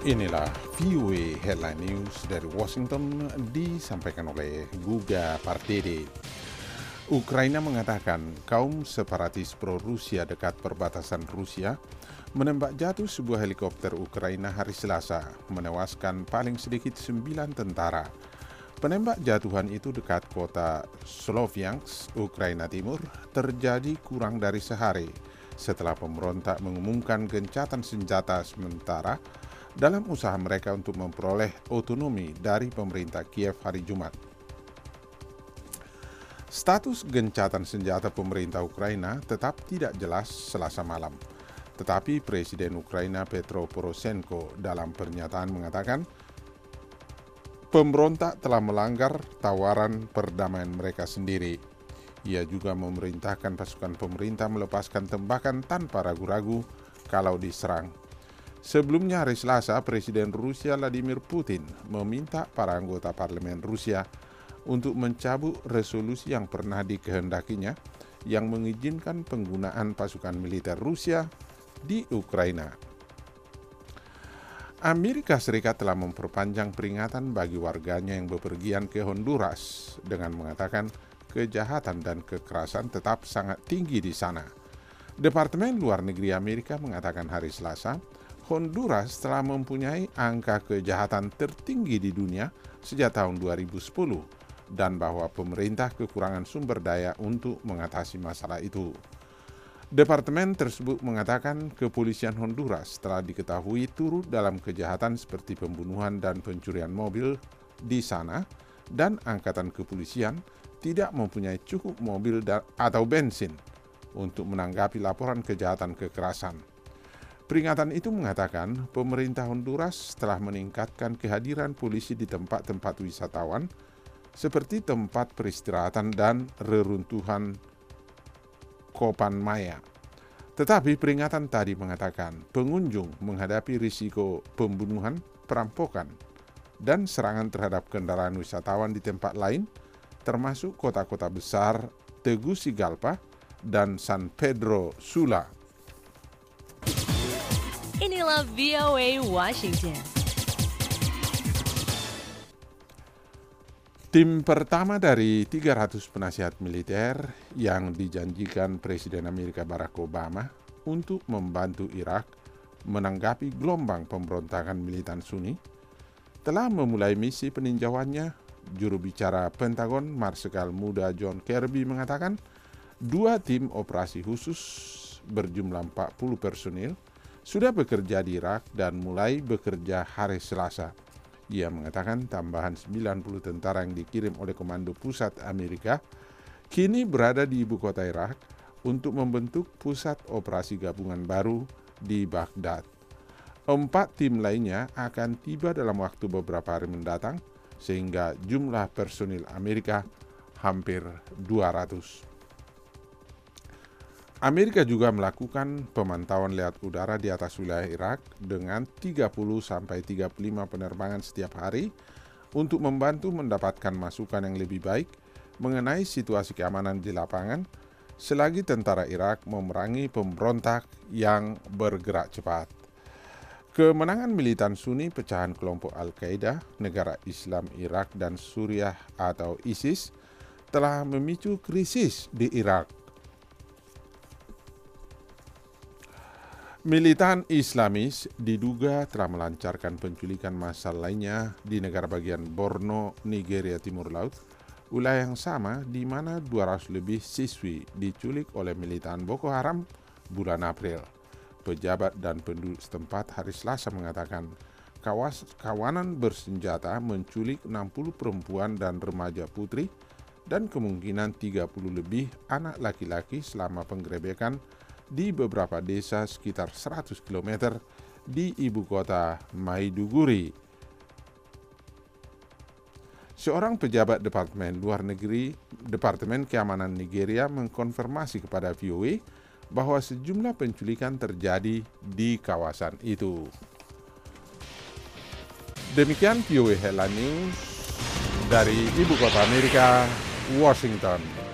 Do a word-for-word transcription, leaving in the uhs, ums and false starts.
Inilah V O A Headline News dari Washington disampaikan oleh Guga Pardede. Ukraina mengatakan kaum separatis pro-Rusia dekat perbatasan Rusia menembak jatuh sebuah helikopter Ukraina hari Selasa, menewaskan paling sedikit sembilan tentara. Penembak jatuhan itu dekat kota Sloviansk, Ukraina Timur, terjadi kurang dari sehari setelah pemberontak mengumumkan gencatan senjata sementara dalam usaha mereka untuk memperoleh otonomi dari pemerintah Kiev hari Jumat. Status gencatan senjata pemerintah Ukraina tetap tidak jelas Selasa malam, tetapi Presiden Ukraina Petro Poroshenko dalam pernyataan mengatakan pemberontak telah melanggar tawaran perdamaian mereka sendiri. Ia juga memerintahkan pasukan pemerintah melepaskan tembakan tanpa ragu-ragu kalau diserang. Sebelumnya hari Selasa, Presiden Rusia Vladimir Putin meminta para anggota parlemen Rusia untuk mencabut resolusi yang pernah dikehendakinya yang mengizinkan penggunaan pasukan militer Rusia di Ukraina. Amerika Serikat telah memperpanjang peringatan bagi warganya yang bepergian ke Honduras dengan mengatakan kejahatan dan kekerasan tetap sangat tinggi di sana. Departemen Luar Negeri Amerika mengatakan hari Selasa, Honduras telah mempunyai angka kejahatan tertinggi di dunia sejak tahun dua ribu sepuluh dan bahwa pemerintah kekurangan sumber daya untuk mengatasi masalah itu. Departemen tersebut mengatakan kepolisian Honduras telah diketahui turut dalam kejahatan seperti pembunuhan dan pencurian mobil di sana dan angkatan kepolisian tidak mempunyai cukup mobil atau bensin untuk menanggapi laporan kejahatan kekerasan. Peringatan itu mengatakan pemerintah Honduras telah meningkatkan kehadiran polisi di tempat-tempat wisatawan seperti tempat peristirahatan dan reruntuhan Kopan Maya. Tetapi peringatan tadi mengatakan pengunjung menghadapi risiko pembunuhan, perampokan, dan serangan terhadap kendaraan wisatawan di tempat lain termasuk kota-kota besar Tegucigalpa dan San Pedro Sula. Inilah V O A Washington. Tim pertama dari tiga ratus penasihat militer yang dijanjikan Presiden Amerika Barack Obama untuk membantu Irak menanggapi gelombang pemberontakan militan Sunni telah memulai misi peninjauannya. Juru bicara Pentagon, Marsikal Muda John Kirby mengatakan dua tim operasi khusus berjumlah empat puluh personil sudah bekerja di Irak dan mulai bekerja hari Selasa. Ia mengatakan tambahan sembilan puluh tentara yang dikirim oleh Komando Pusat Amerika kini berada di ibu kota Irak untuk membentuk pusat operasi gabungan baru di Baghdad. Empat tim lainnya akan tiba dalam waktu beberapa hari mendatang sehingga jumlah personil Amerika hampir dua ratus. Amerika juga melakukan pemantauan lewat udara di atas wilayah Irak dengan tiga puluh sampai tiga puluh lima penerbangan setiap hari untuk membantu mendapatkan masukan yang lebih baik mengenai situasi keamanan di lapangan selagi tentara Irak memerangi pemberontak yang bergerak cepat. Kemenangan militan Sunni pecahan kelompok Al-Qaeda, negara Islam Irak dan Suriah atau ISIS telah memicu krisis di Irak. Militan Islamis diduga telah melancarkan penculikan massal lainnya di negara bagian Borno, Nigeria Timur Laut, wilayah yang sama di mana dua ratus lebih siswi diculik oleh militan Boko Haram bulan April. Pejabat dan penduduk setempat hari Selasa mengatakan kawas, kawanan bersenjata menculik enam puluh perempuan dan remaja putri dan kemungkinan tiga puluh lebih anak laki-laki selama penggerebekan di beberapa desa sekitar seratus kilometer di ibu kota Maiduguri. Seorang pejabat Departemen Luar Negeri Departemen Keamanan Nigeria mengkonfirmasi kepada V O A bahwa sejumlah penculikan terjadi di kawasan itu. Demikian V O A Headline News dari ibu kota Amerika, Washington.